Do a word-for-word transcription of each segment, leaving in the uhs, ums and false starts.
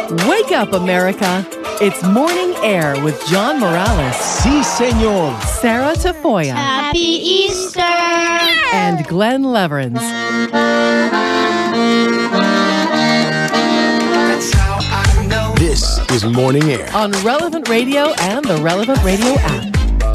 Wake up, America. It's Morning Air with John Morales. Si, senor. Sarah Tafoya. Happy Easter! And Glenn Leverins. This is Morning Air On Relevant Radio and the Relevant Radio app.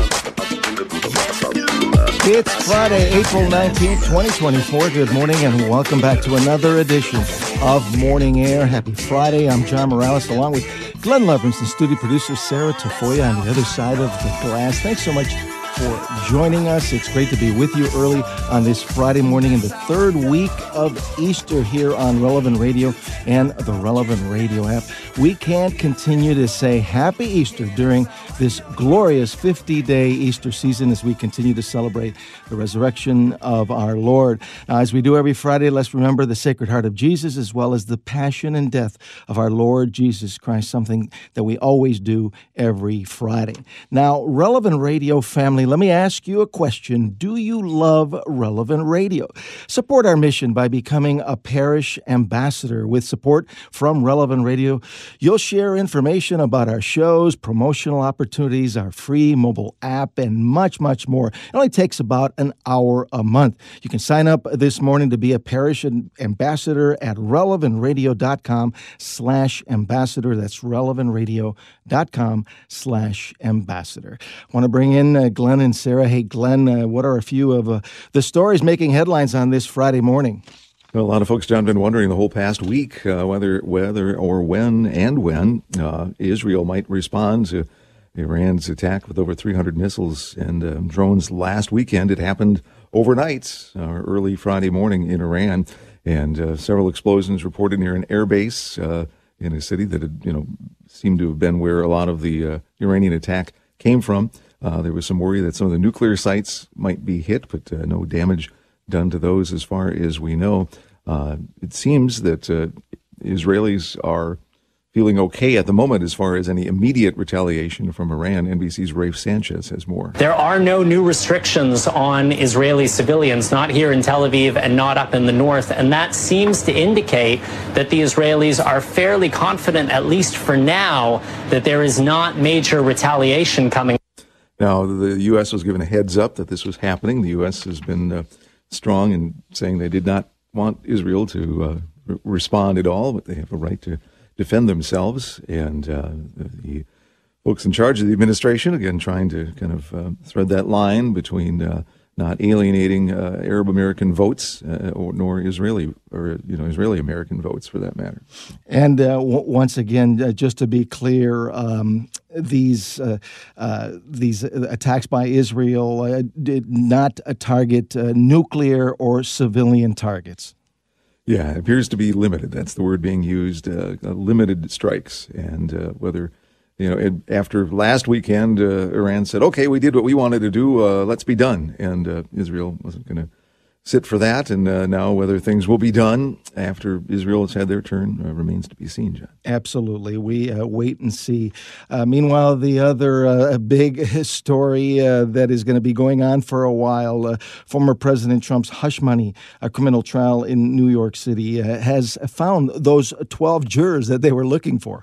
It's Friday, April nineteenth, twenty twenty-four. Good morning and welcome back to another edition of Morning Air. Happy Friday. I'm John Morales along with Glenn Leverins and studio producer Sarah Tafoya on the other side of the glass. Thanks so much for joining us. It's great to be with you early on this Friday morning in the third week of Easter here on Relevant Radio and the Relevant Radio app. We can't continue to say Happy Easter during this glorious fifty-day Easter season as we continue to celebrate the resurrection of our Lord. Now, as we do every Friday, let's remember the Sacred Heart of Jesus as well as the passion and death of our Lord Jesus Christ, something that we always do every Friday. Now, Relevant Radio family, let me ask you a question. Do you love Relevant Radio? Support our mission by becoming a parish ambassador. With support from Relevant Radio, you'll share information about our shows, promotional opportunities, our free mobile app, and much, much more. It only takes about an hour a month. You can sign up this morning to be a parish ambassador at relevantradio.com slash ambassador. That's relevantradio.com slash ambassador. I want to bring in uh, Glenn and Sarah. Hey, Glenn, uh, what are a few of uh, the stories making headlines on this Friday morning? Well, a lot of folks, John, have been wondering the whole past week uh, whether, whether or when and when uh, Israel might respond to Iran's attack with over three hundred missiles and uh, drones last weekend. It happened overnight, uh, early Friday morning in Iran, and uh, several explosions reported near an airbase uh, in a city that had, you know, seemed to have been where a lot of the uh, Iranian attack came from. Uh, there was some worry that some of the nuclear sites might be hit, but uh, no damage done to those as far as we know. Uh, it seems that uh, Israelis are feeling okay at the moment as far as any immediate retaliation from Iran. N B C's Rafe Sanchez has more. There are no new restrictions on Israeli civilians, not here in Tel Aviv and not up in the north. And that seems to indicate that the Israelis are fairly confident, at least for now, that there is not major retaliation coming. Now, the U S was given a heads up that this was happening. The U S has been uh, strong in saying they did not want Israel to uh, re- respond at all, but they have a right to defend themselves. And uh, the folks in charge of the administration, again, trying to kind of uh, thread that line between uh, not alienating uh, Arab American votes uh, or nor Israeli or you know Israeli American votes for that matter. And uh, w- once again, uh, just to be clear, um, these uh, uh, these attacks by Israel uh, did not uh, target uh, nuclear or civilian targets. Yeah, it appears to be limited. That's the word being used. Uh, limited strikes, and uh, whether. You know, it, after last weekend, uh, Iran said, okay, we did what we wanted to do, uh, let's be done. And uh, Israel wasn't going to sit for that. And uh, now whether things will be done after Israel has had their turn uh, remains to be seen, John. Absolutely. We uh, wait and see. Uh, meanwhile, the other uh, big story uh, that is going to be going on for a while, uh, former President Trump's hush money, a criminal trial in New York City, uh, has found those twelve jurors that they were looking for.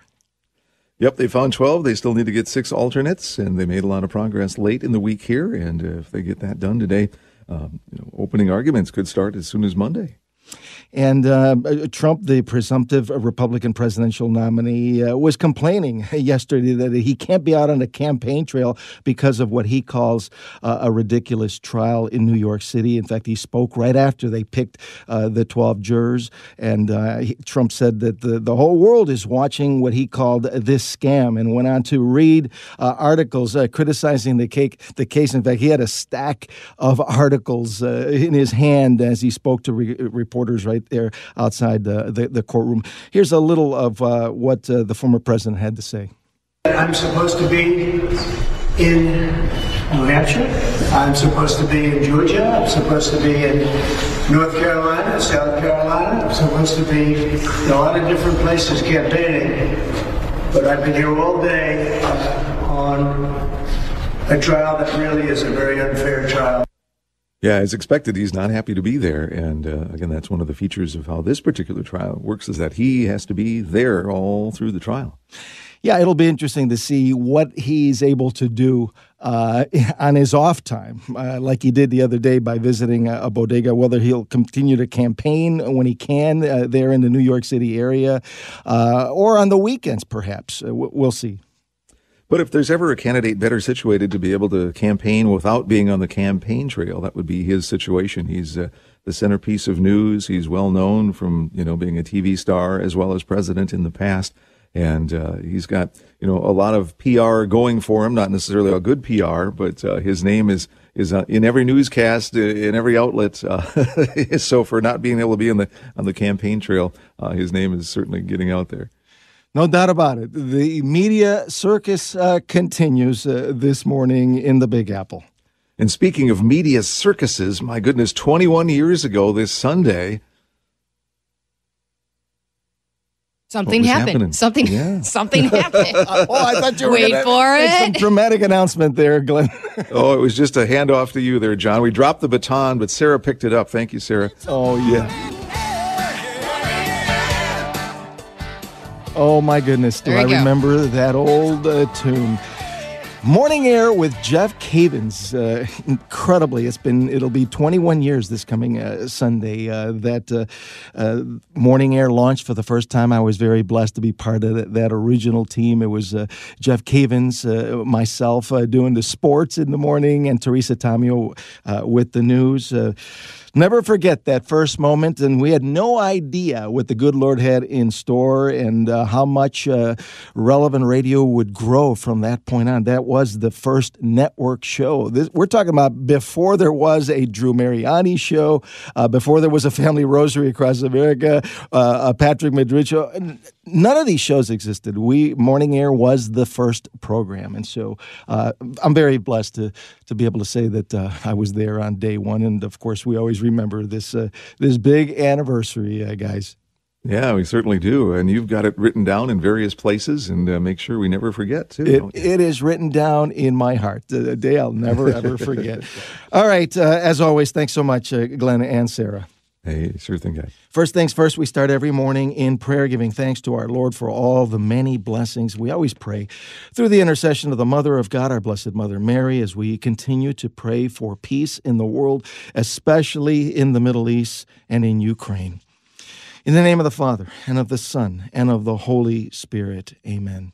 Yep, they found twelve. They still need to get six alternates, and they made a lot of progress late in the week here. And uh, if they get that done today, um, you know, opening arguments could start as soon as Monday. And uh, Trump, the presumptive Republican presidential nominee, uh, was complaining yesterday that he can't be out on the campaign trail because of what he calls uh, a ridiculous trial in New York City. In fact, he spoke right after they picked uh, the twelve jurors. And uh, he, Trump said that the, the whole world is watching what he called this scam, and went on to read uh, articles uh, criticizing the, cake, the case. In fact, he had a stack of articles uh, in his hand as he spoke to re- reporters right there outside the, the, the courtroom. Here's a little of uh, what uh, the former president had to say. I'm supposed to be in New Hampshire. I'm supposed to be in Georgia. I'm supposed to be in North Carolina, South Carolina. I'm supposed to be in a lot of different places campaigning. But I've been here all day on a trial that really is a very unfair trial. Yeah, as expected, he's not happy to be there. And uh, again, that's one of the features of how this particular trial works, is that he has to be there all through the trial. Yeah, it'll be interesting to see what he's able to do uh, on his off time, uh, like he did the other day by visiting a, a bodega, whether he'll continue to campaign when he can uh, there in the New York City area, uh, or on the weekends, perhaps. Uh, we'll see. But if there's ever a candidate better situated to be able to campaign without being on the campaign trail, that would be his situation. He's uh, the centerpiece of news. He's well known from, you know, being a T V star as well as president in the past. And uh, he's got, you know, a lot of P R going for him, not necessarily a good P R, but uh, his name is is uh, in every newscast, uh, in every outlet. Uh, so for not being able to be on the on the campaign trail, uh, his name is certainly getting out there. No doubt about it. The media circus uh, continues uh, this morning in the Big Apple. And speaking of media circuses, my goodness, twenty-one years ago this Sunday, Something was happened. happening? Something. Yeah. Something happened. Oh, I thought you were Wait gonna for make some it. dramatic announcement there, Glenn. oh, it was just a handoff to you there, John. We dropped the baton, but Sarah picked it up. Thank you, Sarah. Oh, yeah. Oh, my goodness. Do There I you go. remember that old uh, tune? Morning Air with Jeff Cavins. Uh, incredibly, it's been, it'll be twenty-one years this coming uh, Sunday uh, that uh, uh, Morning Air launched for the first time. I was very blessed to be part of that, that original team. It was uh, Jeff Cavins, uh, myself uh, doing the sports in the morning, and Teresa Tamio uh, with the news. Uh, Never forget that first moment, and we had no idea what the good Lord had in store and uh, how much uh, Relevant Radio would grow from that point on. That was the first network show. This, we're talking about before there was a Drew Mariani show, uh, before there was a Family Rosary Across America, uh, a Patrick Madrid show. None of these shows existed. We Morning Air was the first program, and so uh, I'm very blessed to to be able to say that uh, I was there on day one. And of course, we always remember this uh, this big anniversary, uh, guys. Yeah, we certainly do. And you've got it written down in various places, and uh, make sure we never forget, too. It, don't you? it is written down in my heart, a day I'll never, ever forget. All right, uh, as always, thanks so much, uh, Glenn and Sarah. Hey, sure thing, guys. First things first, we start every morning in prayer, giving thanks to our Lord for all the many blessings. We always pray through the intercession of the Mother of God, our Blessed Mother Mary, as we continue to pray for peace in the world, especially in the Middle East and in Ukraine. In the name of the Father, and of the Son, and of the Holy Spirit, amen.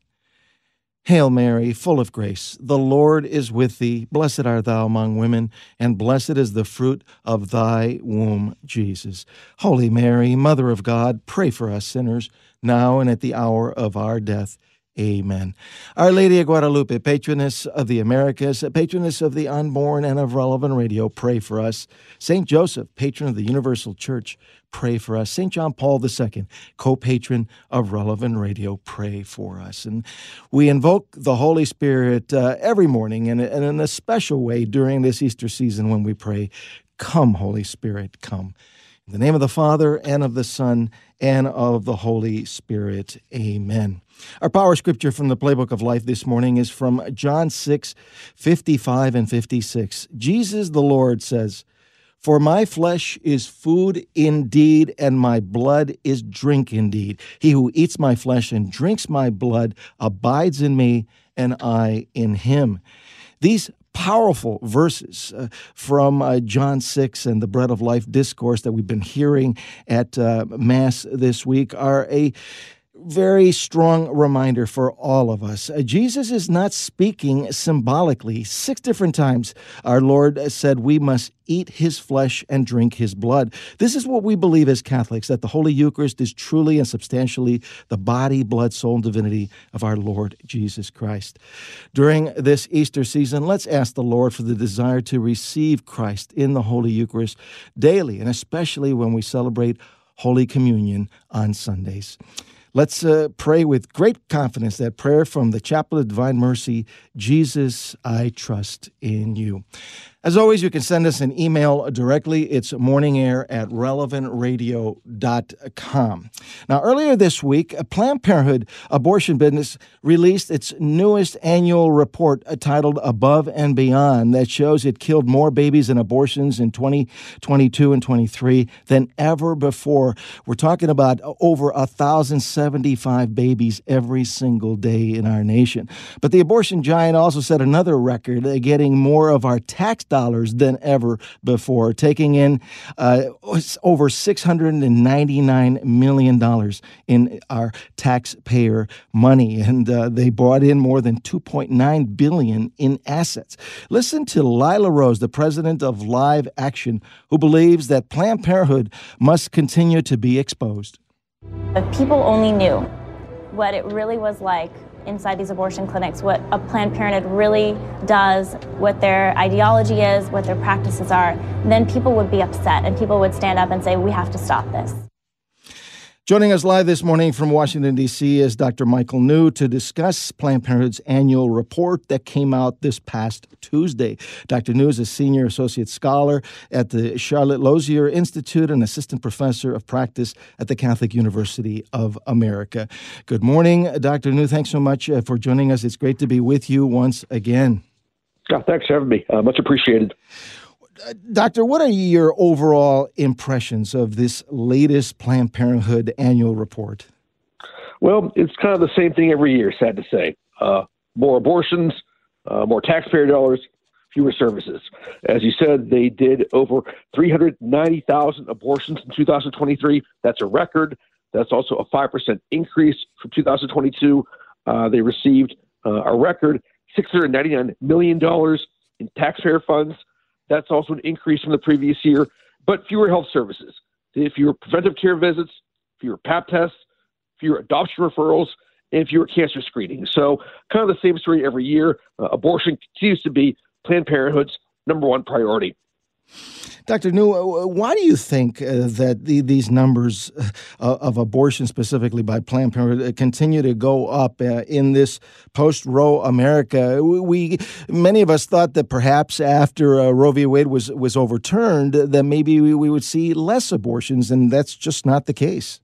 Hail Mary, full of grace, the Lord is with thee. Blessed art thou among women, and blessed is the fruit of thy womb, Jesus. Holy Mary, Mother of God, pray for us sinners, now and at the hour of our death. Amen. Our Lady of Guadalupe, patroness of the Americas, patroness of the unborn and of Relevant Radio, pray for us. Saint Joseph, patron of the Universal Church, pray for us. Saint John Paul the Second, co-patron of Relevant Radio, pray for us. And we invoke the Holy Spirit uh, every morning and, and in a special way during this Easter season when we pray, come, Holy Spirit, come. In the name of the Father, and of the Son, and of the Holy Spirit. Amen. Our power scripture from the Playbook of Life this morning is from John six, fifty-five and fifty-six. Jesus the Lord says, "For my flesh is food indeed, and my blood is drink indeed. He who eats my flesh and drinks my blood abides in me, and I in him." These powerful verses uh, from uh, John six and the Bread of Life discourse that we've been hearing at uh, Mass this week are a very strong reminder for all of us. Uh, Jesus is not speaking symbolically. Six different times our Lord said we must eat his flesh and drink his blood. This is what we believe as Catholics, that the Holy Eucharist is truly and substantially the body, blood, soul, and divinity of our Lord Jesus Christ. During this Easter season, let's ask the Lord for the desire to receive Christ in the Holy Eucharist daily, and especially when we celebrate Holy Communion on Sundays. Let's uh, pray with great confidence that prayer from the Chaplet of Divine Mercy, Jesus, I trust in you. As always, you can send us an email directly. It's morningair at relevant radio dot com. Now, earlier this week, a Planned Parenthood abortion business released its newest annual report titled Above and Beyond that shows it killed more babies in abortions in twenty twenty-two and twenty-three than ever before. We're talking about over one thousand seventy-five babies every single day in our nation. But the abortion giant also set another record, uh, getting more of our tax dollars than ever before, taking in uh, over six hundred ninety-nine million dollars in our taxpayer money. And uh, they brought in more than two point nine billion dollars in assets. Listen to Lila Rose, the president of Live Action, who believes that Planned Parenthood must continue to be exposed. If people only knew what it really was like inside these abortion clinics, what a Planned Parenthood really does, what their ideology is, what their practices are, then people would be upset and people would stand up and say, we have to stop this. Joining us live this morning from Washington, D C is Doctor Michael New to discuss Planned Parenthood's annual report that came out this past Tuesday. Doctor New is a senior associate scholar at the Charlotte Lozier Institute and assistant professor of practice at the Catholic University of America. Good morning, Doctor New. Thanks so much uh, for joining us. It's great to be with you once again. Oh, thanks for having me. Uh, much appreciated. Uh, Doctor, what are your overall impressions of this latest Planned Parenthood annual report? Well, it's kind of the same thing every year, sad to say. Uh, more abortions, uh, more taxpayer dollars, fewer services. As you said, they did over three hundred ninety thousand abortions in two thousand twenty-three. That's a record. That's also a five percent increase from two thousand twenty-two. Uh, they received uh, a record six hundred ninety-nine million dollars in taxpayer funds. That's also an increase from the previous year, but fewer health services. Fewer preventive care visits, fewer pap tests, fewer adoption referrals, and fewer cancer screenings. So kind of the same story every year. Uh, abortion continues to be Planned Parenthood's number one priority. Doctor New, why do you think uh, that the, these numbers uh, of abortion, specifically by Planned Parenthood, continue to go up uh, in this post-Roe America? We, many of us thought that perhaps after uh, Roe v. Wade was was overturned, that maybe we, we would see less abortions, and that's just not the case.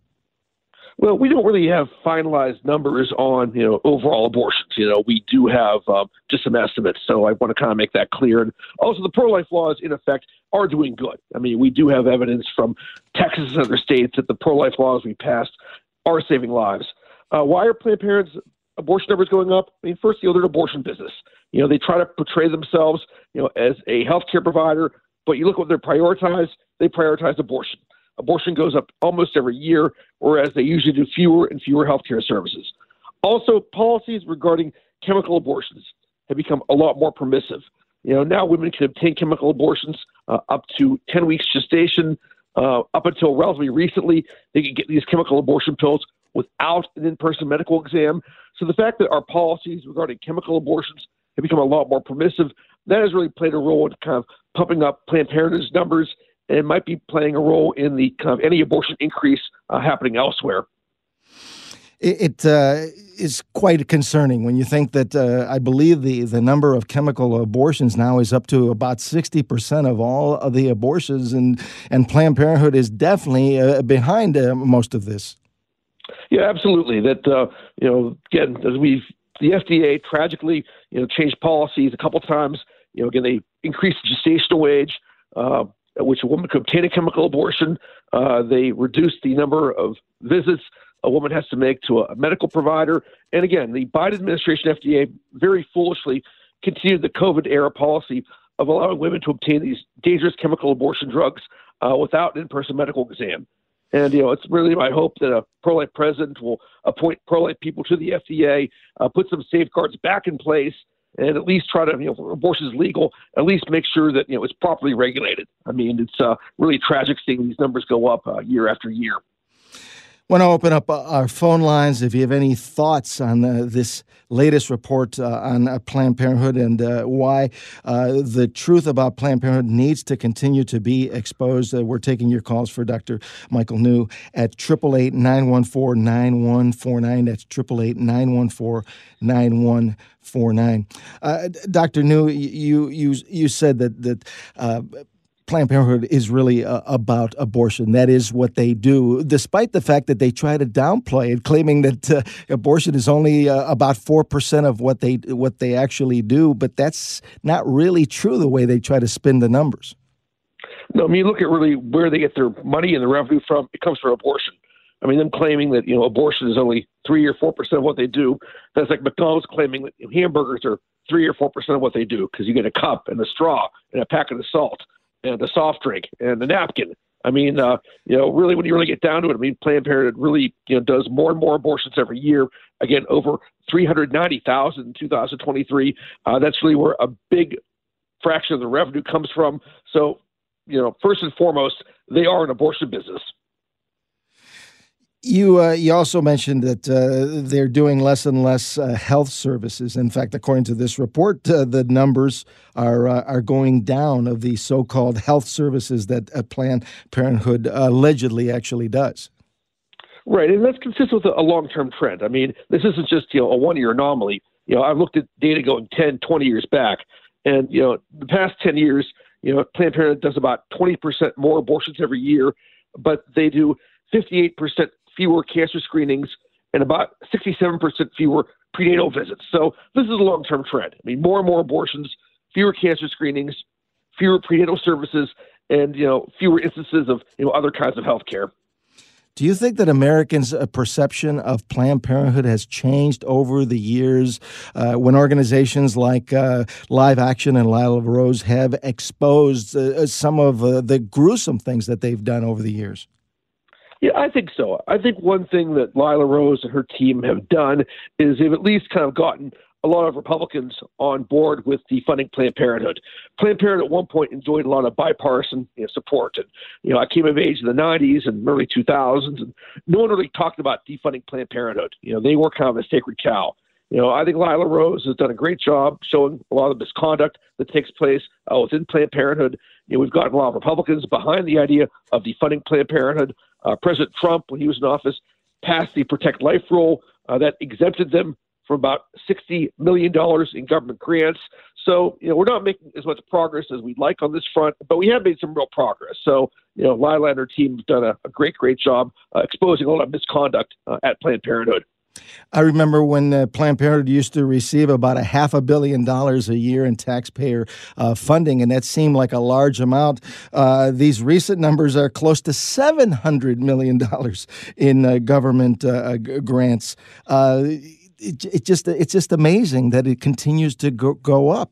Well, we don't really have finalized numbers on, you know, overall abortions. You know, we do have um, just some estimates, so I want to kind of make that clear. And also, the pro-life laws, in effect, are doing good. I mean, we do have evidence from Texas and other states that the pro-life laws we passed are saving lives. Uh, why are Planned Parenthood's abortion numbers going up? I mean, first, you know, they're an abortion business. You know, they try to portray themselves, you know, as a healthcare provider, but you look what they prioritize. They prioritize abortion. Abortion goes up almost every year, whereas they usually do fewer and fewer healthcare services. Also, policies regarding chemical abortions have become a lot more permissive. You know, now women can obtain chemical abortions uh, up to ten weeks gestation. Uh, up until relatively recently, they could get these chemical abortion pills without an in-person medical exam. So the fact that our policies regarding chemical abortions have become a lot more permissive, that has really played a role in kind of pumping up Planned Parenthood's numbers, and it might be playing a role in the kind of any abortion increase uh, happening elsewhere. It, it uh, is quite concerning when you think that uh, I believe the, the number of chemical abortions now is up to about sixty percent of all of the abortions, and, and Planned Parenthood is definitely uh, behind uh, most of this. Yeah, absolutely. That, uh, you know, again, as we've, the F D A tragically, you know, changed policies a couple times. You know, again, they increased the gestational age, uh, at which a woman could obtain a chemical abortion. Uh, they reduced the number of visits a woman has to make to a medical provider. And again, the Biden administration, F D A, very foolishly continued the COVID-era policy of allowing women to obtain these dangerous chemical abortion drugs uh, without an in-person medical exam. And, you know, it's really my hope that a pro-life president will appoint pro-life people to the F D A, uh, put some safeguards back in place, and at least try to, you know, if abortion is legal, at least make sure that, you know, it's properly regulated. I mean, it's uh, really tragic seeing these numbers go up uh, year after year. Want to open up uh, our phone lines if you have any thoughts on uh, this latest report uh, on uh, Planned Parenthood and uh, why uh, the truth about Planned Parenthood needs to continue to be exposed. Uh, we're taking your calls for Doctor Michael New at eight eight eight, nine one four, nine one four nine. That's eight eight eight, nine one four, nine one four nine. Uh, Doctor New, you you you said that that. Uh, Planned Parenthood is really uh, about abortion. That is what they do, despite the fact that they try to downplay it, claiming that uh, abortion is only uh, about four percent of what they what they actually do. But that's not really true the way they try to spin the numbers. No, I mean, you look at really where they get their money and the revenue from. It comes from abortion. I mean, them claiming that, you know, abortion is only three or four percent of what they do. That's like McDonald's claiming that hamburgers are three or four percent of what they do because you get a cup and a straw and a packet of salt and a soft drink and a napkin. I mean, uh, you know, really, when you really get down to it, I mean, Planned Parenthood really, you know, does more and more abortions every year. Again, over three hundred ninety thousand in two thousand twenty-three. Uh, that's really where a big fraction of the revenue comes from. So, you know, first and foremost, they are an abortion business. You uh, you also mentioned that uh, they're doing less and less uh, health services. In fact, according to this report, uh, the numbers are uh, are going down of the so-called health services that uh, Planned Parenthood allegedly actually does. Right, and that's consistent with a long-term trend. I mean, this isn't just, you know, a one-year anomaly. You know, I've looked at data going ten, twenty years back, and, you know, the past ten years, you know, Planned Parenthood does about twenty percent more abortions every year, but they do fifty-eight percent fewer cancer screenings and about sixty-seven percent fewer prenatal visits. So this is a long-term trend. I mean, more and more abortions, fewer cancer screenings, fewer prenatal services, and, you know, fewer instances of, you know, other kinds of health care. Do you think that Americans' uh, perception of Planned Parenthood has changed over the years uh, when organizations like uh, Live Action and Lila Rose have exposed uh, some of uh, the gruesome things that they've done over the years? Yeah, I think so. I think one thing that Lila Rose and her team have done is they've at least kind of gotten a lot of Republicans on board with defunding Planned Parenthood. Planned Parenthood at one point enjoyed a lot of bipartisan, you know, support. And, you know, I came of age in the nineties and early two thousands, and no one really talked about defunding Planned Parenthood. You know, they were kind of a sacred cow. You know, I think Lila Rose has done a great job showing a lot of misconduct that takes place uh, within Planned Parenthood. You know, we've gotten a lot of Republicans behind the idea of defunding Planned Parenthood. Uh, President Trump, when he was in office, passed the Protect Life rule uh, that exempted them from about sixty million dollars in government grants. So, you know, we're not making as much progress as we'd like on this front, but we have made some real progress. So, you know, Lila and her team have done a, a great, great job uh, exposing a lot of misconduct uh, at Planned Parenthood. I remember when uh, Planned Parenthood used to receive about a half a billion dollars a year in taxpayer uh, funding, and that seemed like a large amount. Uh, these recent numbers are close to seven hundred million dollars in uh, government uh, g- grants. Uh, it, it just it's just amazing that it continues to go, go up.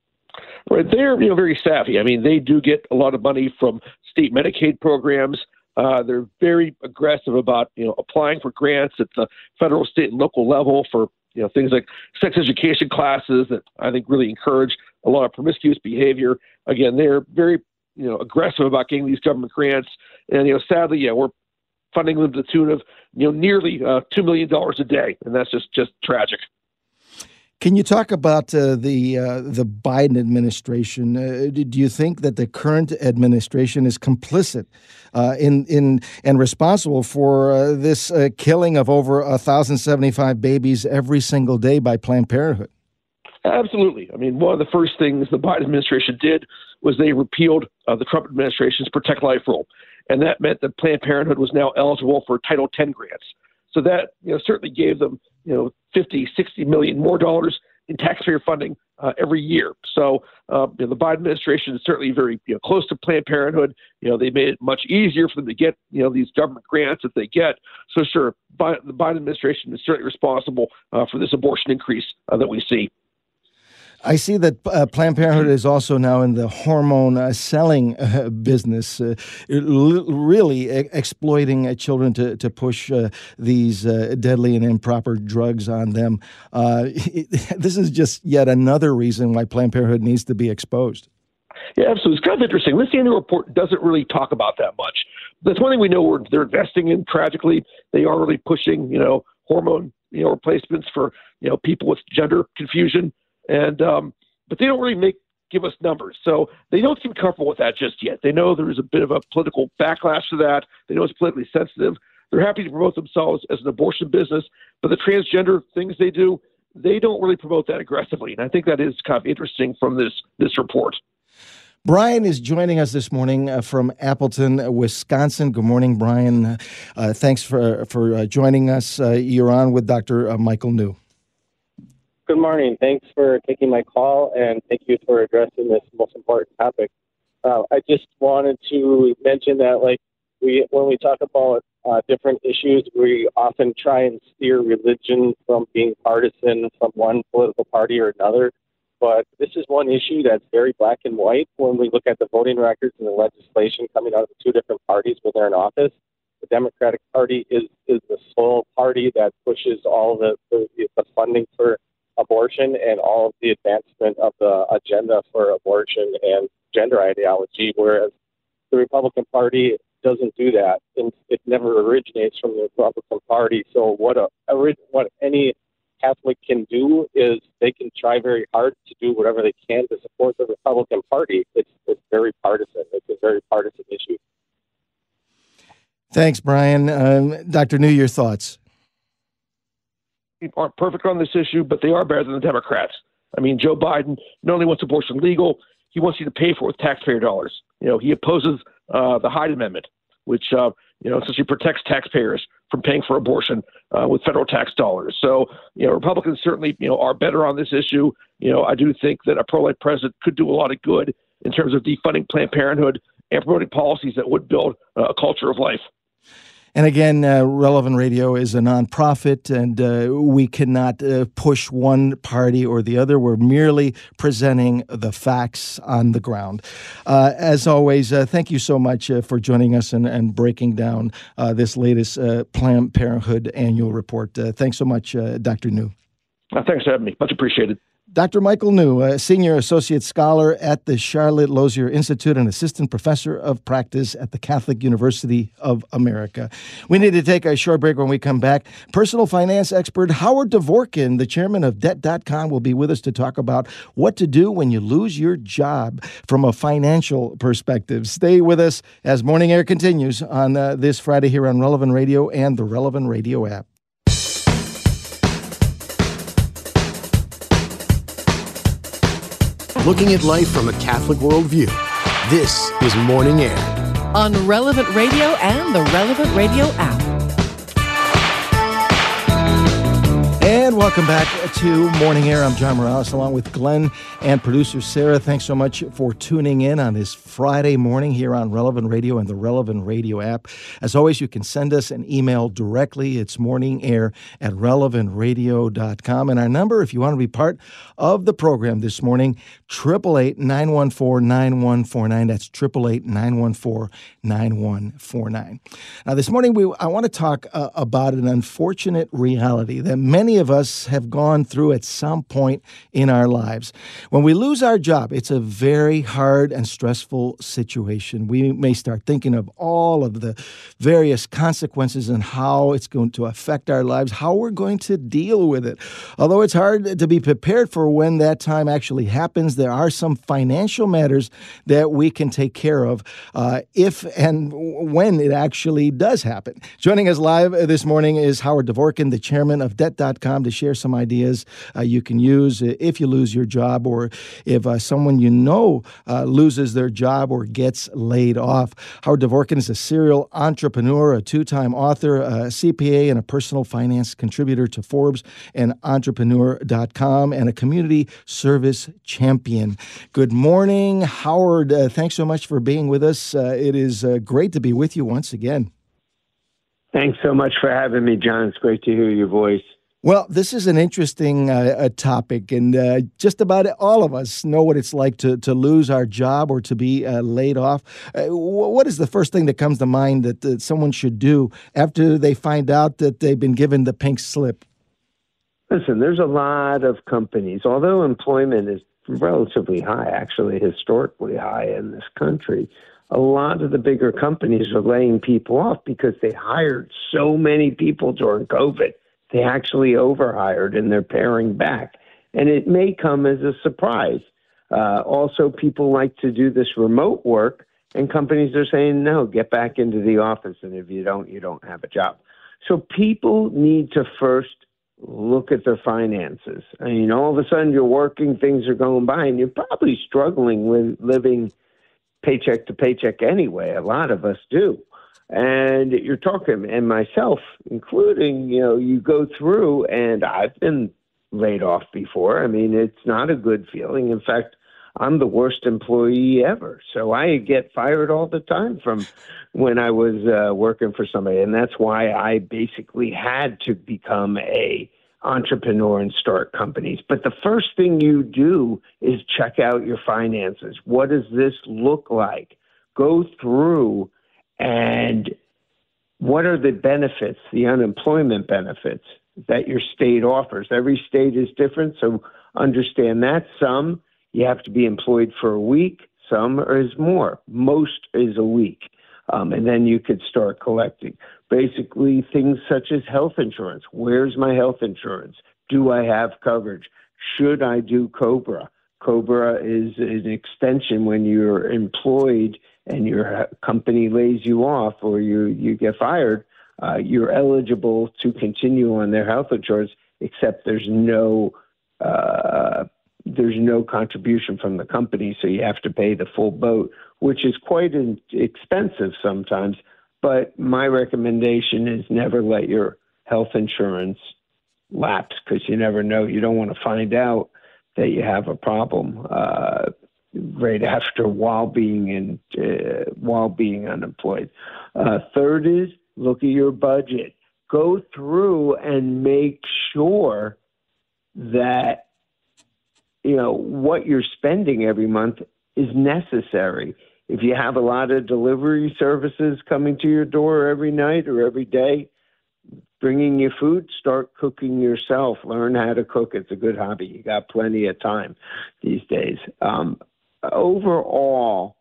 Right, they're, you know, very savvy. I mean, they do get a lot of money from state Medicaid programs. Uh, they're very aggressive about, you know, applying for grants at the federal, state, and local level for, you know, things like sex education classes that I think really encourage a lot of promiscuous behavior. Again, they're very, you know, aggressive about getting these government grants. And, you know, sadly, yeah, we're funding them to the tune of, you know, nearly uh, two million dollars a day. And that's just, just tragic. Can you talk about uh, the uh, the Biden administration? Uh, do you think that the current administration is complicit uh, in in and responsible for uh, this uh, killing of over one thousand seventy-five babies every single day by Planned Parenthood? Absolutely. I mean, one of the first things the Biden administration did was they repealed uh, the Trump administration's Protect Life rule, and that meant that Planned Parenthood was now eligible for Title ten grants. So that, you know, certainly gave them, you know, fifty, sixty million more dollars in taxpayer funding uh, every year. So uh, you know, the Biden administration is certainly very, you know, close to Planned Parenthood. You know, they made it much easier for them to get, you know, these government grants that they get. So sure, Bi- the Biden administration is certainly responsible uh, for this abortion increase uh, that we see. I see that uh, Planned Parenthood is also now in the hormone uh, selling uh, business, uh, l- really e- exploiting uh, children to, to push uh, these uh, deadly and improper drugs on them. Uh, it, this is just yet another reason why Planned Parenthood needs to be exposed. Yeah, absolutely. It's kind of interesting. This annual report doesn't really talk about that much. that's one thing we know we're, they're investing in. Tragically, they are really pushing, you know, hormone, you know, replacements for, you know, people with gender confusion. And, um, but they don't really make, give us numbers. So they don't seem comfortable with that just yet. They know there's a bit of a political backlash to that. They know it's politically sensitive. They're happy to promote themselves as an abortion business, but the transgender things they do, they don't really promote that aggressively. And I think that is kind of interesting from this, this report. Brian is joining us this morning uh, from Appleton, Wisconsin. Good morning, Brian. Uh, thanks for for uh, joining us. Uh, you're on with Doctor Uh, Michael New. Good morning. Thanks for taking my call, and thank you for addressing this most important topic. Uh, I just wanted to mention that, like, we when we talk about uh, different issues, we often try and steer religion from being partisan from one political party or another. But this is one issue that's very black and white when we look at the voting records and the legislation coming out of the two different parties when they're in office. The Democratic Party is, is the sole party that pushes all the, the, the funding for abortion and all of the advancement of the agenda for abortion and gender ideology, whereas the Republican Party doesn't do that. And it never originates from the Republican Party. So what a, what any Catholic can do is they can try very hard to do whatever they can to support the Republican Party. It's, it's very partisan. It's a very partisan issue. Thanks, Brian. Um, Doctor New, your thoughts? Aren't perfect on this issue, but they are better than the Democrats. I mean, Joe Biden not only wants abortion legal, he wants you to pay for it with taxpayer dollars. You know, he opposes uh, the Hyde Amendment, which uh, you know essentially protects taxpayers from paying for abortion uh, with federal tax dollars. So, you know, Republicans certainly, you know, are better on this issue. You know, I do think that a pro-life president could do a lot of good in terms of defunding Planned Parenthood and promoting policies that would build uh, a culture of life. And again, uh, Relevant Radio is a nonprofit, and uh, we cannot uh, push one party or the other. We're merely presenting the facts on the ground. Uh, as always, uh, thank you so much uh, for joining us and, and breaking down uh, this latest uh, Planned Parenthood annual report. Uh, thanks so much, uh, Doctor New. Uh, thanks for having me. Much appreciated. Doctor Michael New, a senior associate scholar at the Charlotte Lozier Institute and assistant professor of practice at the Catholic University of America. We need to take a short break. When we come back, personal finance expert Howard Dvorkin, the chairman of debt dot com, will be with us to talk about what to do when you lose your job from a financial perspective. Stay with us as Morning Air continues on uh, this Friday here on Relevant Radio and the Relevant Radio app. Looking at life from a Catholic worldview. This is Morning Air on Relevant Radio and the Relevant Radio app. And welcome back to Morning Air. I'm John Morales along with Glenn and producer Sarah. Thanks so much for tuning in on this Friday morning here on Relevant Radio and the Relevant Radio app. As always, you can send us an email directly. It's morningair at relevant radio dot com. And our number, if you want to be part of the program this morning, eight eight eight, nine one four, nine one four nine. That's eight eight eight, nine one four, nine one four nine. Now, this morning, we I want to talk uh, about an unfortunate reality that many of us have gone through at some point in our lives. When we lose our job, it's a very hard and stressful situation. We may start thinking of all of the various consequences and how it's going to affect our lives, how we're going to deal with it. Although it's hard to be prepared for when that time actually happens, there are some financial matters that we can take care of uh, if and when it actually does happen. Joining us live this morning is Howard Dvorkin, the chairman of debt dot com, to share some ideas uh, you can use if you lose your job or if uh, someone you know uh, loses their job or gets laid off. Howard Dvorkin is a serial entrepreneur, a two-time author, a C P A, and a personal finance contributor to Forbes and entrepreneur dot com, and a community service champion. Good morning, Howard. Uh, thanks so much for being with us. Uh, it is uh, great to be with you once again. Thanks so much for having me, John. It's great to hear your voice. Well, this is an interesting uh, topic, and uh, just about all of us know what it's like to, to lose our job or to be uh, laid off. Uh, what is the first thing that comes to mind that, that someone should do after they find out that they've been given the pink slip? Listen, there's a lot of companies, although employment is relatively high, actually historically high in this country, a lot of the bigger companies are laying people off because they hired so many people during COVID. They actually overhired and they're paring back. And it may come as a surprise. Uh, also, people like to do this remote work, and companies are saying, no, get back into the office. And if you don't, you don't have a job. So people need to first look at their finances. I mean, all of a sudden you're working, things are going by, and you're probably struggling with living paycheck to paycheck anyway. A lot of us do. And you're talking, and myself including, you know, you go through, and I've been laid off before. I mean, it's not a good feeling. In fact, I'm the worst employee ever. So I get fired all the time from when I was uh, working for somebody. And that's why I basically had to become a entrepreneur and start companies. But the first thing you do is check out your finances. What does this look like? Go through and what are the benefits, the unemployment benefits that your state offers? Every state is different, so understand that. Some you have to be employed for a week. Some is more. Most is a week. Um, and then you could start collecting. Basically, things such as health insurance. Where's my health insurance? Do I have coverage? Should I do COBRA? COBRA is an extension when you're employed and your company lays you off or you, you get fired. Uh, you're eligible to continue on their health insurance, except there's no uh, there's no contribution from the company, so you have to pay the full boat, which is quite in- expensive sometimes. But my recommendation is never let your health insurance lapse because you never know. You don't want to find out that you have a problem uh, right after while being in uh, while being unemployed. Uh, third is look at your budget. Go through and make sure that you know what you're spending every month is necessary. If you have a lot of delivery services coming to your door every night or every day, bringing you food, start cooking yourself. Learn how to cook. It's a good hobby. You got plenty of time these days. Um, overall,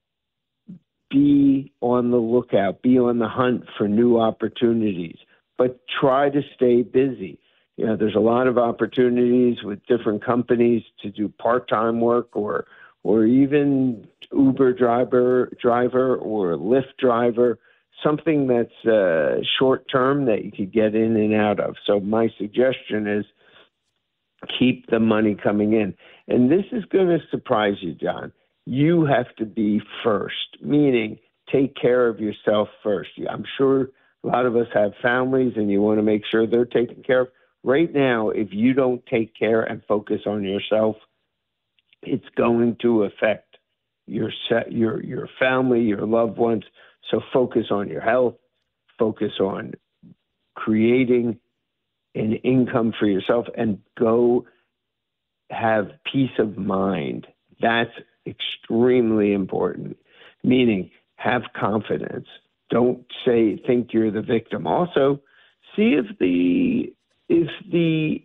be on the lookout. Be on the hunt for new opportunities, but try to stay busy. You know, there's a lot of opportunities with different companies to do part-time work or or even Uber driver, driver or Lyft driver, something that's uh, short-term that you could get in and out of. So my suggestion is keep the money coming in. And this is going to surprise you, John. You have to be first, meaning take care of yourself first. I'm sure a lot of us have families and you want to make sure they're taken care of. Right now, if you don't take care and focus on yourself, it's going to affect your set, your your family, your loved ones. So focus on your health, focus on creating an income for yourself, and go have peace of mind. That's extremely important, meaning have confidence. Don't say, think you're the victim. Also, see if the if the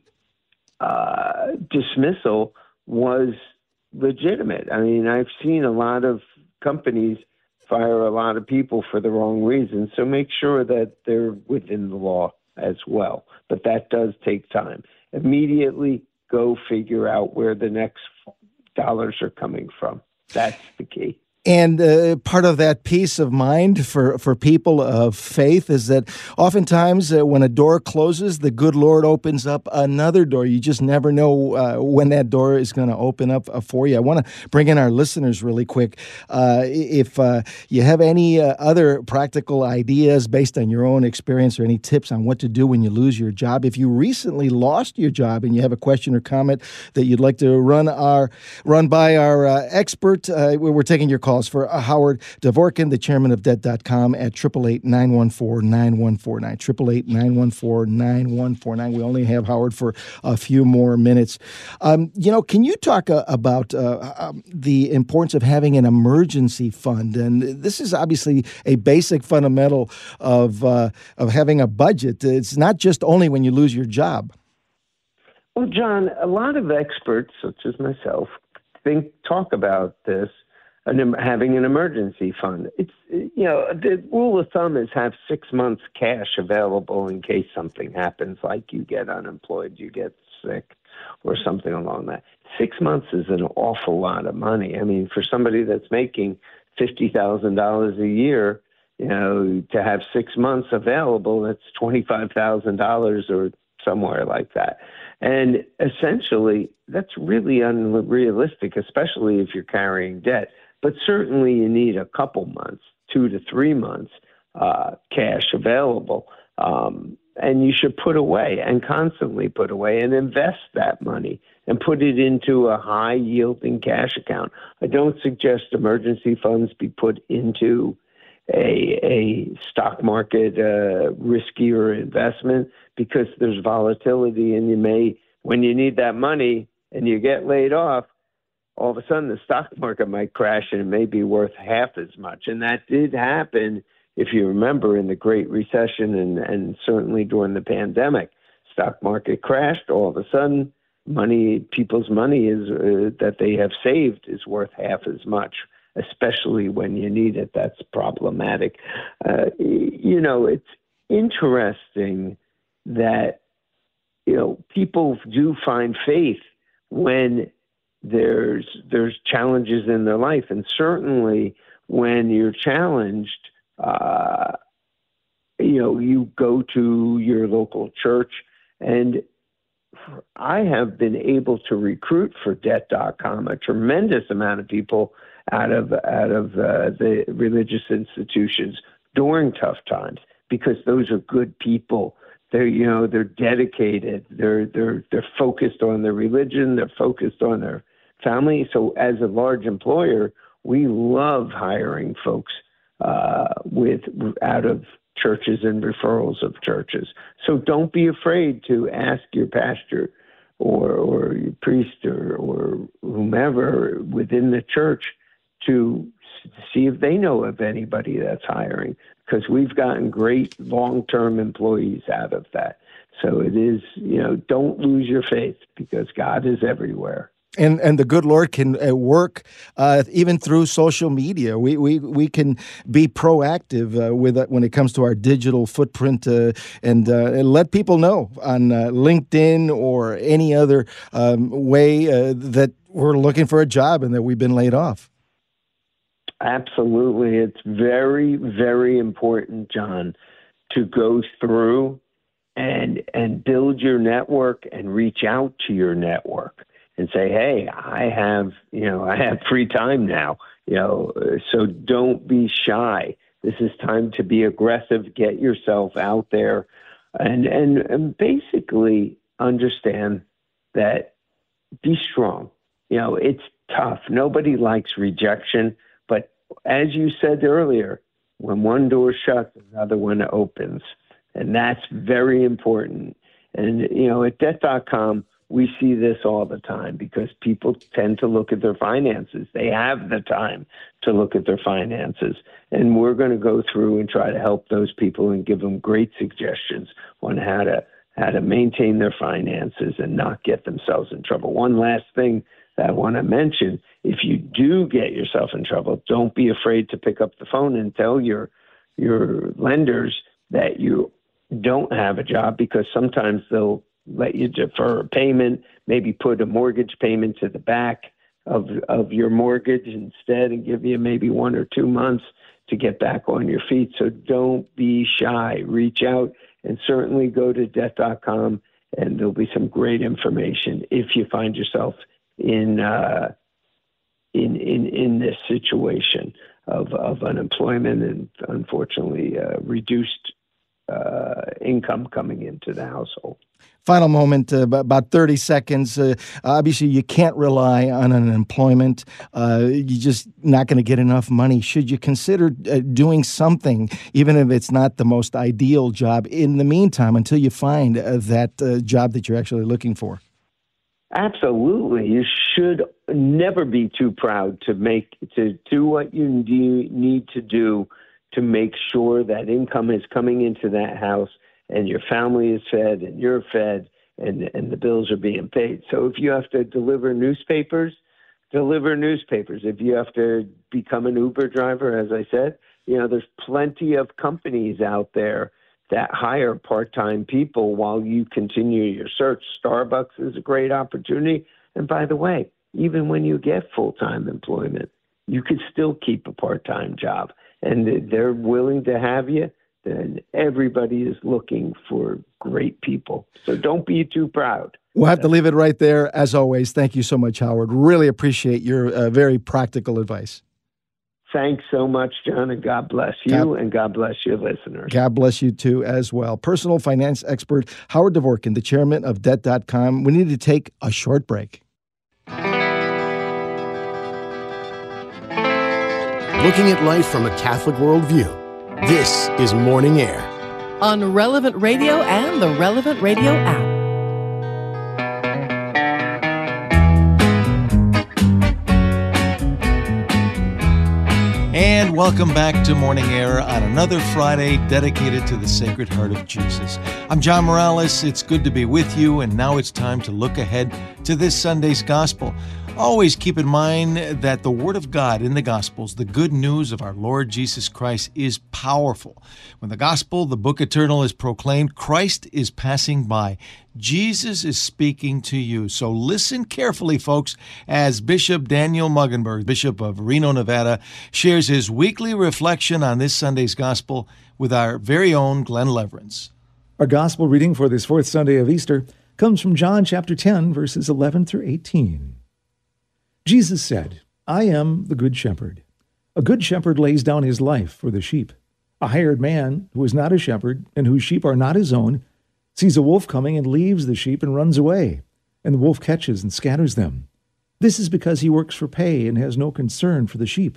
uh, dismissal was legitimate. I mean, I've seen a lot of companies fire a lot of people for the wrong reasons, so make sure that they're within the law as well. But that does take time. Immediately go figure out where the next dollars are coming from. That's the key. And uh, part of that peace of mind for, for people of faith is that oftentimes uh, when a door closes, the good Lord opens up another door. You just never know uh, when that door is going to open up uh, for you. I want to bring in our listeners really quick. Uh, if uh, you have any uh, other practical ideas based on your own experience or any tips on what to do when you lose your job, if you recently lost your job and you have a question or comment that you'd like to run our run by our uh, expert, uh, we're taking your calls for uh, Howard Dvorkin, the chairman of debt dot com, at eight eight eight, nine one four, nine one four nine, eight eight eight, nine one four, nine one four nine. We only have Howard for a few more minutes. Um, you know, can you talk uh, about uh, um, the importance of having an emergency fund? And this is obviously a basic fundamental of uh, of having a budget. It's not just only when you lose your job. Well, John, a lot of experts, such as myself, think talk about this. an, having an emergency fund. It's, you know, the rule of thumb is have six months cash available in case something happens, like you get unemployed, you get sick, or something along that. Six months is an awful lot of money. I mean, for somebody that's making fifty thousand dollars a year, you know, to have six months available, that's twenty-five thousand dollars or somewhere like that. And essentially, that's really unrealistic, especially if you're carrying debt. But certainly you need a couple months, two to three months, uh, cash available. Um, and you should put away and constantly put away and invest that money and put it into a high-yielding cash account. I don't suggest emergency funds be put into a, a stock market uh, riskier investment because there's volatility, and you may, when you need that money and you get laid off, all of a sudden the stock market might crash and it may be worth half as much. And that did happen, if you remember, in the Great Recession and, and certainly during the pandemic. Stock market crashed. All of a sudden, money, people's money is uh, that they have saved is worth half as much, especially when you need it. That's problematic. Uh, you know, it's interesting that, you know, people do find faith when there's there's challenges in their life. And certainly when you're challenged, uh, you know, you go to your local church. And I have been able to recruit for debt dot com a tremendous amount of people out of out of uh, the religious institutions during tough times, because those are good people. They're, you know, they're dedicated. They're they're they're focused on their religion. They're focused on their family. So as a large employer, we love hiring folks uh, with out of churches and referrals of churches. So don't be afraid to ask your pastor or or your priest or, or whomever within the church to see if they know of anybody that's hiring, because we've gotten great long-term employees out of that. So it is, you know, don't lose your faith, because God is everywhere. And and the good Lord can uh, work uh, even through social media. We we we can be proactive uh, with it when it comes to our digital footprint uh, and, uh, and let people know on uh, LinkedIn or any other um, way uh, that we're looking for a job and that we've been laid off. Absolutely. It's very, very important, John, to go through and and build your network and reach out to your network and say, hey, I have, you know, I have free time now, you know, so don't be shy. This is time to be aggressive, get yourself out there, and, and, and basically understand that be strong. You know, it's tough. Nobody likes rejection, but as you said earlier, when one door shuts, another one opens, and that's very important. And, you know, at debt dot com, we see this all the time because people tend to look at their finances. They have the time to look at their finances. And we're going to go through and try to help those people and give them great suggestions on how to how to maintain their finances and not get themselves in trouble. One last thing that I want to mention, if you do get yourself in trouble, don't be afraid to pick up the phone and tell your your lenders that you don't have a job, because sometimes they'll let you defer a payment, maybe put a mortgage payment to the back of of your mortgage instead and give you maybe one or two months to get back on your feet. So don't be shy. Reach out and certainly go to debt dot com, and there'll be some great information if you find yourself in uh, in in in this situation of, of unemployment and unfortunately uh, reduced uh, income coming into the household. Final moment, uh, about thirty seconds. Uh, obviously, you can't rely on unemployment. Uh, you're just not going to get enough money. Should you consider uh, doing something, even if it's not the most ideal job, in the meantime, until you find uh, that uh, job that you're actually looking for? Absolutely. You should never be too proud to make to do what you do, need to do to make sure that income is coming into that house and your family is fed and you're fed and, and the bills are being paid. So if you have to deliver newspapers deliver newspapers. If you have to become an Uber driver, as I said, you know, there's plenty of companies out there that hire part-time people while you continue your search. Starbucks is a great opportunity. And by the way, even when you get full-time employment, you could still keep a part-time job. And they're willing to have you. Then everybody is looking for great people. So don't be too proud. We'll have to leave it right there. As always, thank you so much, Howard. Really appreciate your uh, very practical advice. Thanks so much, John, and God bless you, God, and God bless your listeners. God bless you, too, as well. Personal finance expert Howard Dvorkin, the chairman of debt dot com. We need to take a short break. Looking at life from a Catholic worldview, this is Morning Air. On Relevant Radio and the Relevant Radio app. And welcome back to Morning Air on another Friday dedicated to the Sacred Heart of Jesus. I'm John Morales. It's good to be with you, and now it's time to look ahead to this Sunday's Gospel. Always keep in mind that the Word of God in the Gospels, the good news of our Lord Jesus Christ, is powerful. When the Gospel, the Book Eternal, is proclaimed, Christ is passing by. Jesus is speaking to you. So listen carefully, folks, as Bishop Daniel Muggenberg, Bishop of Reno, Nevada, shares his weekly reflection on this Sunday's Gospel with our very own Glenn Leverance. Our Gospel reading for this fourth Sunday of Easter comes from John chapter ten, verses eleven through eighteen. Jesus said, I am the good shepherd. A good shepherd lays down his life for the sheep. A hired man who is not a shepherd and whose sheep are not his own sees a wolf coming and leaves the sheep and runs away, and the wolf catches and scatters them. This is because he works for pay and has no concern for the sheep.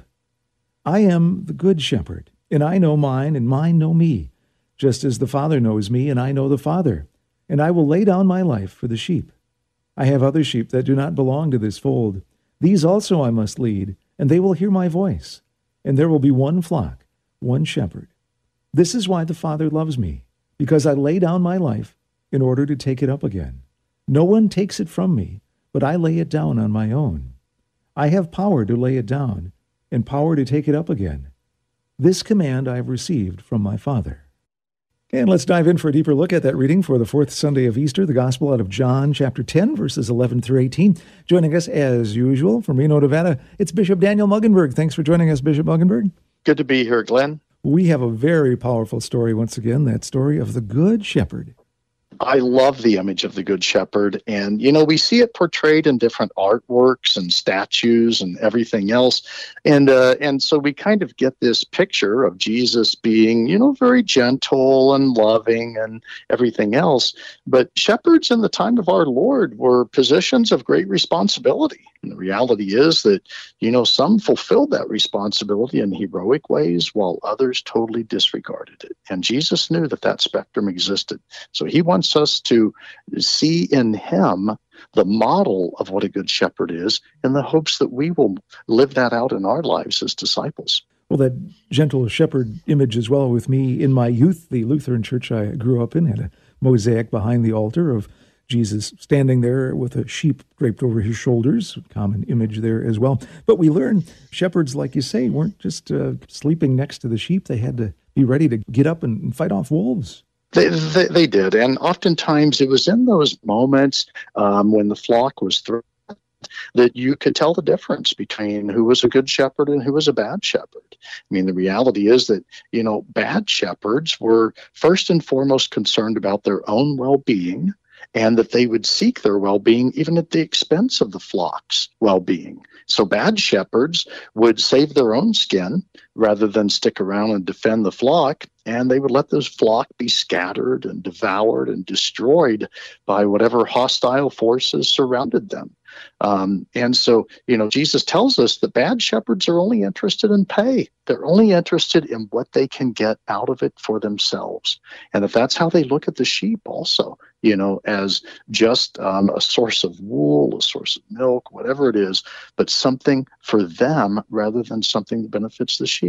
I am the good shepherd, and I know mine, and mine know me, just as the Father knows me, and I know the Father, and I will lay down my life for the sheep. I have other sheep that do not belong to this fold. These also I must lead, and they will hear my voice, and there will be one flock, one shepherd. This is why the Father loves me, because I lay down my life in order to take it up again. No one takes it from me, but I lay it down on my own. I have power to lay it down, and power to take it up again. This command I have received from my Father. And let's dive in for a deeper look at that reading for the fourth Sunday of Easter, the Gospel out of John chapter ten, verses eleven through eighteen. Joining us, as usual, from Reno, Nevada, it's Bishop Daniel Muggenberg. Thanks for joining us, Bishop Muggenberg. Good to be here, Glenn. We have a very powerful story once again, that story of the Good Shepherd. I love the image of the Good Shepherd. And, you know, we see it portrayed in different artworks and statues and everything else. And uh, and so we kind of get this picture of Jesus being, you know, very gentle and loving and everything else. But shepherds in the time of our Lord were positions of great responsibility. And the reality is that, you know, some fulfilled that responsibility in heroic ways while others totally disregarded it. And Jesus knew that that spectrum existed. So he wants us to see in him the model of what a good shepherd is in the hopes that we will live that out in our lives as disciples. Well, that gentle shepherd image as well with me in my youth. The Lutheran church I grew up in had a mosaic behind the altar of Jesus standing there with a sheep draped over his shoulders, common image there as well. But we learn shepherds, like you say, weren't just uh, sleeping next to the sheep. They had to be ready to get up and fight off wolves. They, they, they did. And oftentimes it was in those moments um, when the flock was threatened that you could tell the difference between who was a good shepherd and who was a bad shepherd. I mean, the reality is that, you know, bad shepherds were first and foremost concerned about their own well-being, and that they would seek their well-being even at the expense of the flock's well-being. So bad shepherds would save their own skin rather than stick around and defend the flock, and they would let those flock be scattered and devoured and destroyed by whatever hostile forces surrounded them. Um, and so, you know, Jesus tells us that bad shepherds are only interested in pay. They're only interested in what they can get out of it for themselves. And that that's how they look at the sheep also, you know, as just um, a source of wool, a source of milk, whatever it is, but something for them rather than something that benefits the sheep.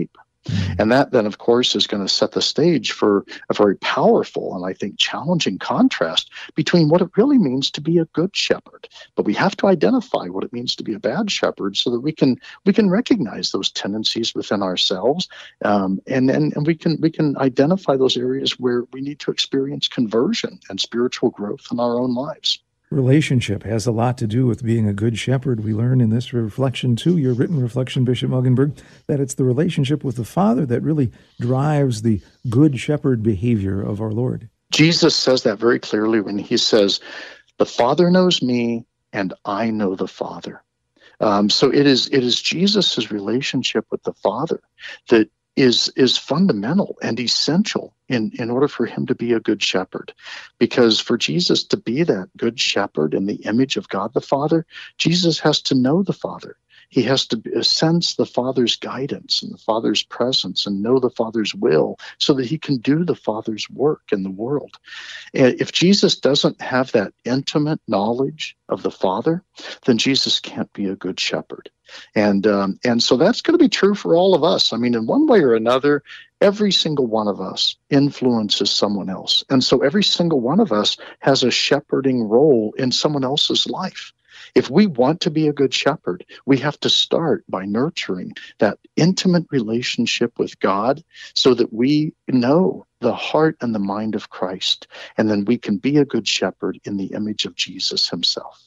And that then, of course, is going to set the stage for a very powerful and I think challenging contrast between what it really means to be a good shepherd. But we have to identify what it means to be a bad shepherd so that we can we can recognize those tendencies within ourselves, um, and, and and we can we can identify those areas where we need to experience conversion and spiritual growth in our own lives. Relationship has a lot to do with being a good shepherd. We learn in this reflection, too, your written reflection, Bishop Muggenberg, that it's the relationship with the Father that really drives the good shepherd behavior of our Lord. Jesus says that very clearly when he says, the Father knows me and I know the Father. Um, so it is it is Jesus' relationship with the Father that is is fundamental and essential in, in order for him to be a good shepherd. Because for Jesus to be that good shepherd in the image of God the Father, Jesus has to know the Father. He has to sense the Father's guidance and the Father's presence and know the Father's will so that he can do the Father's work in the world. And if Jesus doesn't have that intimate knowledge of the Father, then Jesus can't be a good shepherd. And um, and so that's going to be true for all of us. I mean, in one way or another, every single one of us influences someone else. And so every single one of us has a shepherding role in someone else's life. If we want to be a good shepherd, we have to start by nurturing that intimate relationship with God so that we know the heart and the mind of Christ, and then we can be a good shepherd in the image of Jesus himself.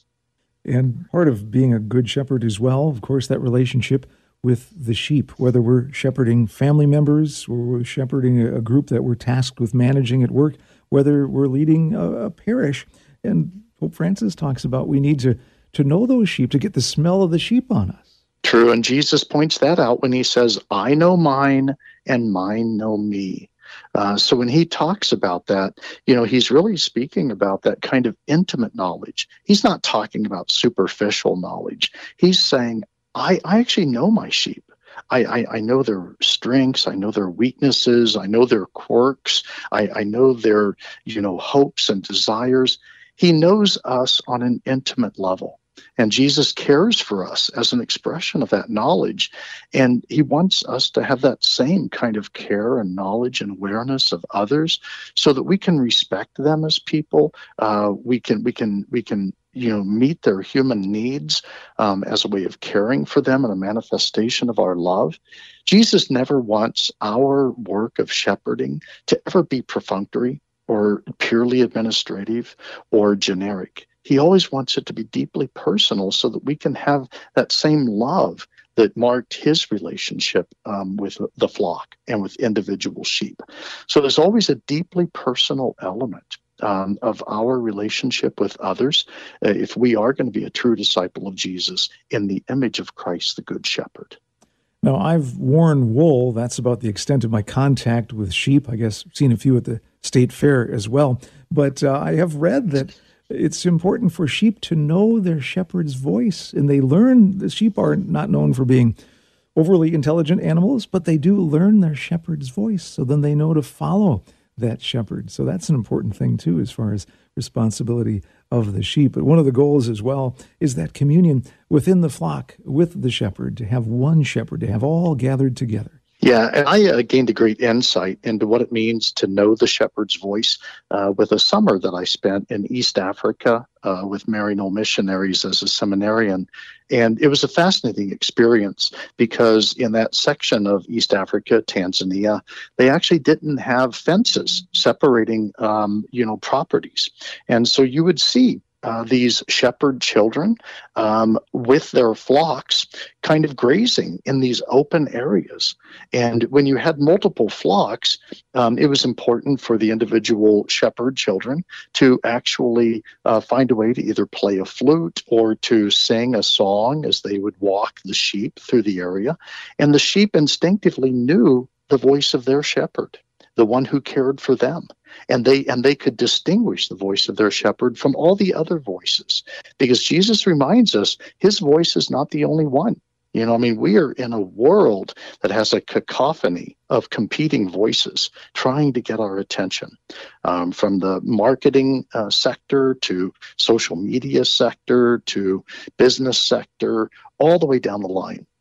And part of being a good shepherd as well, of course, that relationship with the sheep, whether we're shepherding family members or we're shepherding a group that we're tasked with managing at work, whether we're leading a, a parish. And Pope Francis talks about we need to to know those sheep, to get the smell of the sheep on us. True, and Jesus points that out when he says, I know mine and mine know me. Uh, so when he talks about that, you know, he's really speaking about that kind of intimate knowledge. He's not talking about superficial knowledge. He's saying, I, I actually know my sheep. I, I, I know their strengths. I know their weaknesses. I know their quirks. I, I know their, you know, hopes and desires. He knows us on an intimate level. And Jesus cares for us as an expression of that knowledge. And he wants us to have that same kind of care and knowledge and awareness of others so that we can respect them as people. Uh, we can, we can, we can, you know, meet their human needs um, as a way of caring for them and a manifestation of our love. Jesus never wants our work of shepherding to ever be perfunctory or purely administrative or generic. He always wants it to be deeply personal so that we can have that same love that marked his relationship um, with the flock and with individual sheep. So there's always a deeply personal element um, of our relationship with others uh, if we are going to be a true disciple of Jesus in the image of Christ, the Good Shepherd. Now, I've worn wool. That's about the extent of my contact with sheep. I guess seen a few at the state fair as well. But uh, I have read that it's important for sheep to know their shepherd's voice, and they learn. The sheep are not known for being overly intelligent animals, but they do learn their shepherd's voice, so then they know to follow that shepherd. So that's an important thing, too, as far as responsibility of the sheep. But one of the goals as well is that communion within the flock with the shepherd, to have one shepherd, to have all gathered together. Yeah, and I uh, gained a great insight into what it means to know the shepherd's voice uh, with a summer that I spent in East Africa uh, with Maryknoll missionaries as a seminarian. And it was a fascinating experience because in that section of East Africa, Tanzania, they actually didn't have fences separating, um, you know, properties. And so you would see Uh, these shepherd children um, with their flocks kind of grazing in these open areas. And when you had multiple flocks, um, it was important for the individual shepherd children to actually uh, find a way to either play a flute or to sing a song as they would walk the sheep through the area. And the sheep instinctively knew the voice of their shepherd, the one who cared for them. And they and they could distinguish the voice of their shepherd from all the other voices, because Jesus reminds us his voice is not the only one. You know, I mean, we are in a world that has a cacophony of competing voices trying to get our attention, um, from the marketing uh, sector to social media sector to business sector, all the way down the line.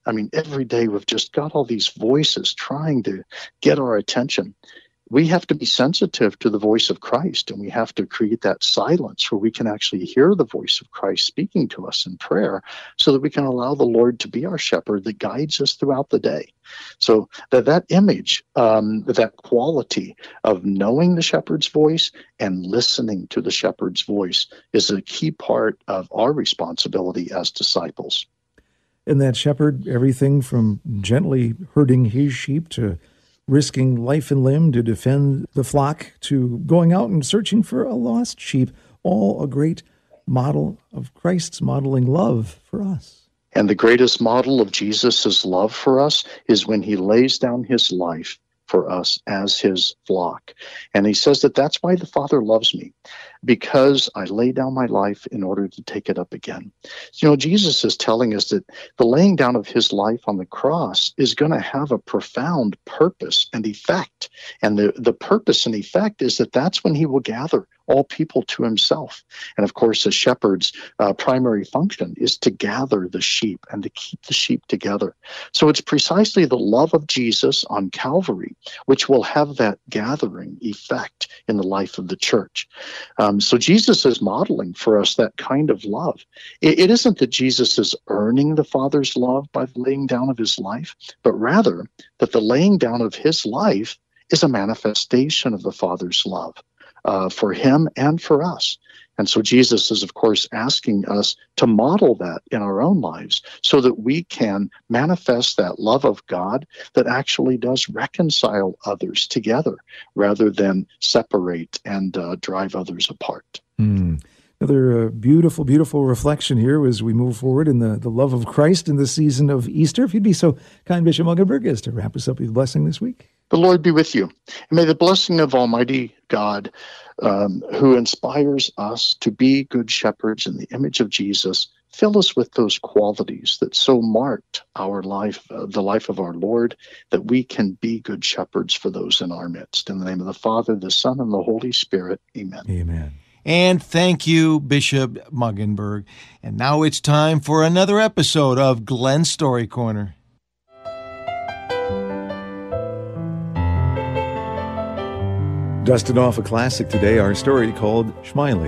I mean, every day we've just got all these voices trying to get our attention. We have to be sensitive to the voice of Christ, and we have to create that silence where we can actually hear the voice of Christ speaking to us in prayer so that we can allow the Lord to be our shepherd that guides us throughout the day. So that, that image, um, that quality of knowing the shepherd's voice and listening to the shepherd's voice is a key part of our responsibility as disciples. And that shepherd, everything from gently herding his sheep to risking life and limb to defend the flock, to going out and searching for a lost sheep, all a great model of Christ's modeling love for us. And the greatest model of Jesus' love for us is when he lays down his life for us as his flock. And he says that that's why the Father loves me, because I lay down my life in order to take it up again. You know, Jesus is telling us that the laying down of his life on the cross is going to have a profound purpose and effect. And the, the purpose and effect is that that's when he will gather all people to himself. And of course, a shepherd's uh, primary function is to gather the sheep and to keep the sheep together. So it's precisely the love of Jesus on Calvary which will have that gathering effect in the life of the church. Um, so Jesus is modeling for us that kind of love. It, it isn't that Jesus is earning the Father's love by the laying down of his life, but rather that the laying down of his life is a manifestation of the Father's love uh, for him and for us. And so Jesus is, of course, asking us to model that in our own lives so that we can manifest that love of God that actually does reconcile others together rather than separate and uh, drive others apart. Mm. Another uh, beautiful, beautiful reflection here as we move forward in the, the love of Christ in the season of Easter. If you'd be so kind, Bishop Muggenberg, as to wrap us up with a blessing this week. The Lord be with you. And may the blessing of Almighty God, um, who inspires us to be good shepherds in the image of Jesus, fill us with those qualities that so marked our life, uh, the life of our Lord, that we can be good shepherds for those in our midst. In the name of the Father, the Son, and the Holy Spirit. Amen. Amen. And thank you, Bishop Muggenberg. And now it's time for another episode of Glenn's Story Corner. Dusting off a classic today, our story called Schmeily.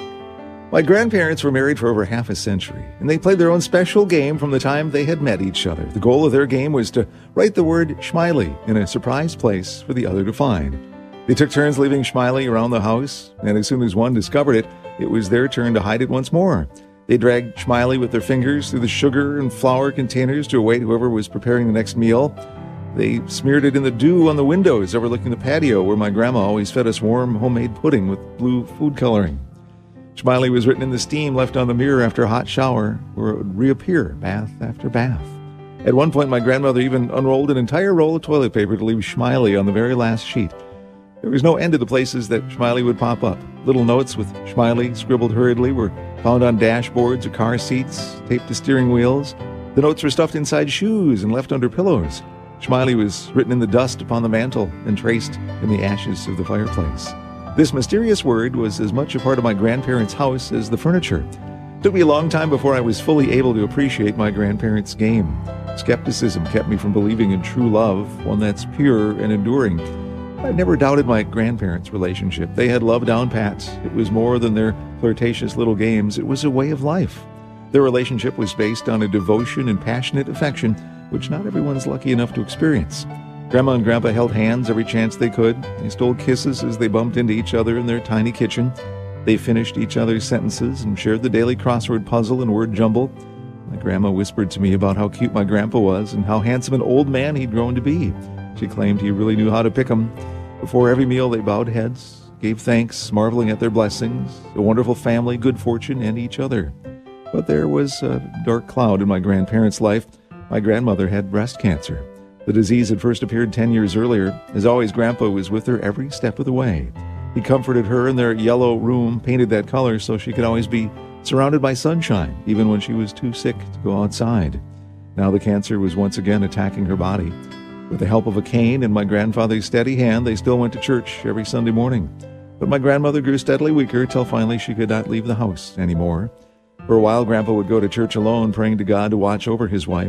My grandparents were married for over half a century, and they played their own special game from the time they had met each other. The goal of their game was to write the word Schmeily in a surprise place for the other to find. They took turns leaving Schmeily around the house, and as soon as one discovered it, it was their turn to hide it once more. They dragged Schmeily with their fingers through the sugar and flour containers to await whoever was preparing the next meal. They smeared it in the dew on the windows overlooking the patio where my grandma always fed us warm homemade pudding with blue food coloring. Schmeily was written in the steam left on the mirror after a hot shower, where it would reappear bath after bath. At one point, my grandmother even unrolled an entire roll of toilet paper to leave Schmeily on the very last sheet. There was no end to the places that Schmeily would pop up. Little notes with Schmeily scribbled hurriedly were found on dashboards or car seats, taped to steering wheels. The notes were stuffed inside shoes and left under pillows. Schmeily was written in the dust upon the mantel and traced in the ashes of the fireplace. This mysterious word was as much a part of my grandparents' house as the furniture. It took me a long time before I was fully able to appreciate my grandparents' game. Skepticism kept me from believing in true love, one that's pure and enduring. I never doubted my grandparents' relationship. They had love down pat. It was more than their flirtatious little games. It was a way of life. Their relationship was based on a devotion and passionate affection, which not everyone's lucky enough to experience. Grandma and Grandpa held hands every chance they could. They stole kisses as they bumped into each other in their tiny kitchen. They finished each other's sentences and shared the daily crossword puzzle and word jumble. My grandma whispered to me about how cute my grandpa was and how handsome an old man he'd grown to be. She claimed he really knew how to pick 'em. Before every meal, they bowed heads, gave thanks, marveling at their blessings, a wonderful family, good fortune, and each other. But there was a dark cloud in my grandparents' life. My grandmother had breast cancer. The disease had first appeared ten years earlier. As always, Grandpa was with her every step of the way. He comforted her in their yellow room, painted that color so she could always be surrounded by sunshine, even when she was too sick to go outside. Now the cancer was once again attacking her body. With the help of a cane and my grandfather's steady hand, they still went to church every Sunday morning. But my grandmother grew steadily weaker till finally she could not leave the house anymore. For a while, Grandpa would go to church alone, praying to God to watch over his wife.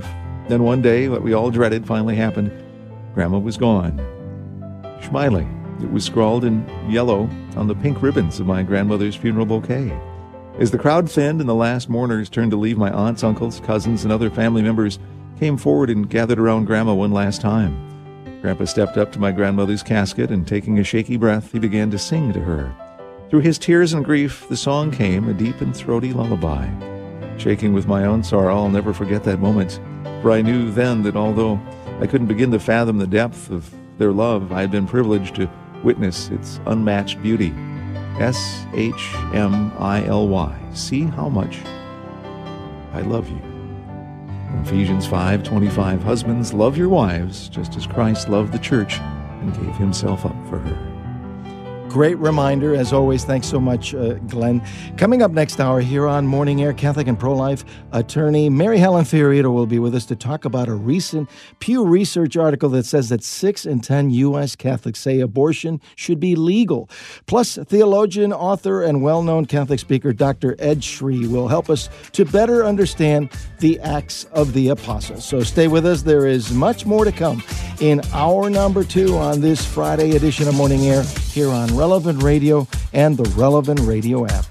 Then one day, what we all dreaded finally happened. Grandma was gone. Schmeile. It was scrawled in yellow on the pink ribbons of my grandmother's funeral bouquet. As the crowd thinned and the last mourners turned to leave, my aunts, uncles, cousins, and other family members came forward and gathered around Grandma one last time. Grandpa stepped up to my grandmother's casket, and taking a shaky breath, he began to sing to her. Through his tears and grief, the song came, a deep and throaty lullaby. Shaking with my own sorrow, I'll never forget that moment, for I knew then that although I couldn't begin to fathom the depth of their love, I had been privileged to witness its unmatched beauty. S H M I L Y. See how much I love you. Ephesians five twenty-five. Husbands, love your wives, just as Christ loved the church and gave himself up for her. Great reminder, as always. Thanks so much, uh, Glenn. Coming up next hour here on Morning Air, Catholic and pro-life attorney Mary Helen Fiorito will be with us to talk about a recent Pew Research article that says that six in ten U S Catholics say abortion should be legal. Plus, theologian, author, and well-known Catholic speaker Doctor Ed Sri will help us to better understand the Acts of the Apostles. So stay with us. There is much more to come in hour number two on this Friday edition of Morning Air here on Relevant Radio and the Relevant Radio app.